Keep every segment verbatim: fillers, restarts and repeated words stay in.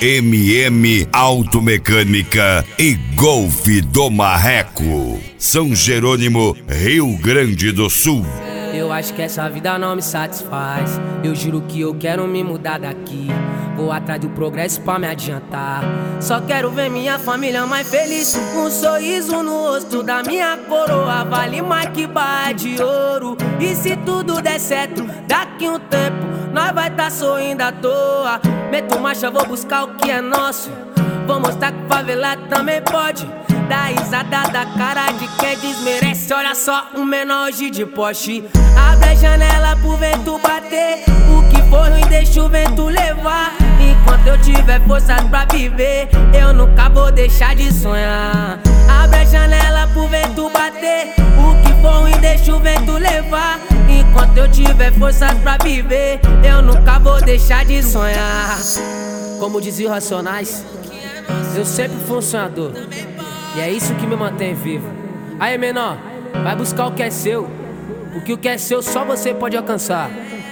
M M Automecânica e Golfe do Marreco. São Jerônimo, Rio Grande do Sul. Eu acho que essa vida não me satisfaz. Eu juro que eu quero me mudar daqui. Vou atrás do progresso pra me adiantar. Só quero ver minha família mais feliz. Um sorriso no rosto da minha coroa vale mais que barra de ouro. E se tudo der certo, daqui um tempo nós vai tá sorrindo à toa. Meto marcha, vou buscar o que é nosso. Vou mostrar que favelado também pode. Dá risada da cara de quem desmerece. Olha só, um menor hoje de Porsche. Abre a janela pro vento bater. O que for ruim deixa o vento levar. Enquanto eu tiver forças pra viver, eu nunca vou deixar de sonhar. Abre a janela pro vento bater. O que for ruim deixa o vento levar. Enquanto eu tiver forças pra viver, eu nunca vou deixar de sonhar. Como dizia os Racionais, eu sempre fui um sonhador. E é isso que me mantém vivo. Aí, menor, vai buscar o que é seu, porque o que é seu só você pode alcançar.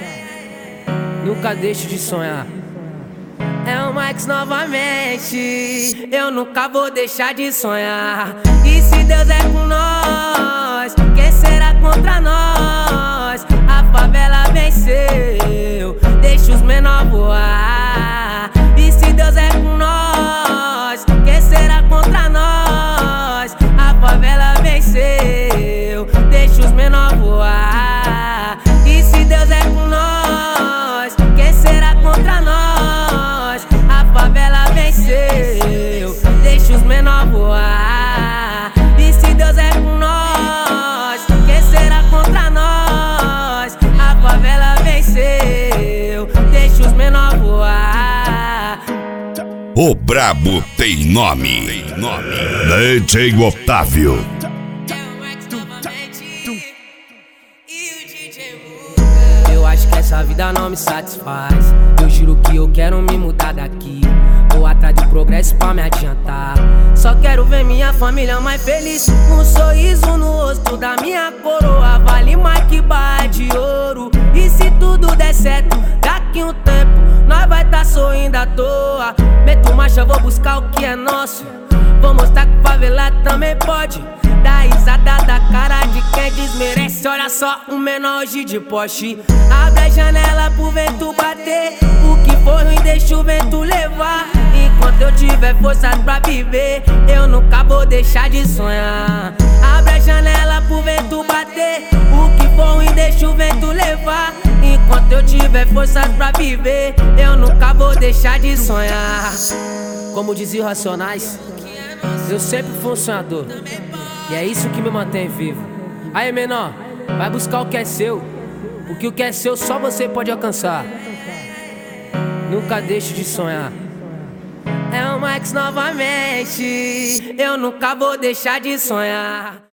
Nunca deixe de sonhar. É o Max novamente. Eu nunca vou deixar de sonhar. E se Deus é com nós, quem será contra nós? A favela venceu, deixa os menor voar. E se Deus é com nós, quem será contra nós? A favela venceu, deixa os menor voar. E se Deus é com nós, quem será contra nós? A favela venceu, deixa os menor voar. E se Deus é com nós, quem será contra nós? A favela venceu, deixa os menor voar. O brabo tem nome. Tem nome. D J Otávio. Eu acho que essa vida não me satisfaz. Eu juro que eu quero me mudar daqui. Vou atrás do progresso pra me adiantar. Só quero ver minha família mais feliz. Um sorriso no rosto da minha coroa vale mais que barra de ouro. E se tudo der certo, daqui um tempo nós vai tá sorrindo à toa. Meto marcha, vou buscar o que é nosso. Vou mostrar que favelado também pode. Dá risada da cara de quem desmerece. Olha só, um menor hoje de Porsche. Abre a janela pro vento bater. O que for ruim deixa o vento levar. Enquanto eu tiver forças pra viver, eu nunca vou deixar de sonhar. Abre a janela pro vento bater. O que for ruim deixa o vento levar. Enquanto eu tiver forças pra viver, eu nunca vou deixar de sonhar. Como dizia os Racionais, eu sempre fui um sonhador. E é isso que me mantém vivo. Aí, menor, vai buscar o que é seu, porque o que é seu só você pode alcançar. Nunca deixe de sonhar. É o Max novamente. Eu nunca vou deixar de sonhar.